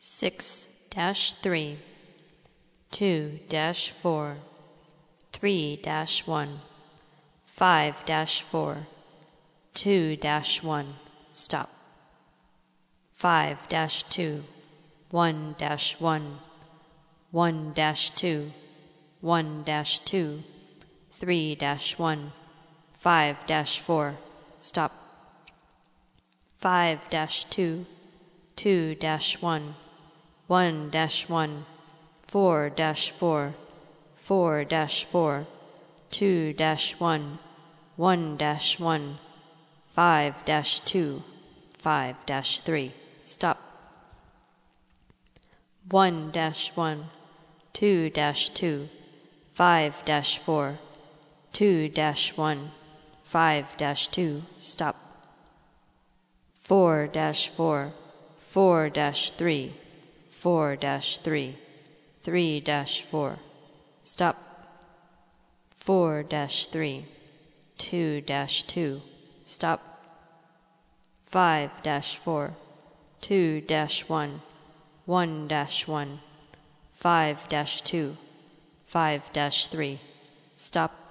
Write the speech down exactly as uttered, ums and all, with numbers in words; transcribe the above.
six dash three, two dash four, three dash one, five dash four, two dash one, stop. five dash two, one dash one, one dash two, one dash two, three dash one, five dash four, stop. five dash two, two dash one, one dash one, four dash four, four dash four, two dash one, one dash one, five dash two, five dash three, stop. one dash one, two dash two, five dash four, two dash one, five dash two, stop. four dash four, four dash three, four dash three, three dash four, stop. four dash three, two dash two, stop. five dash four, two dash one, one dash one, five dash two, five dash three, stop.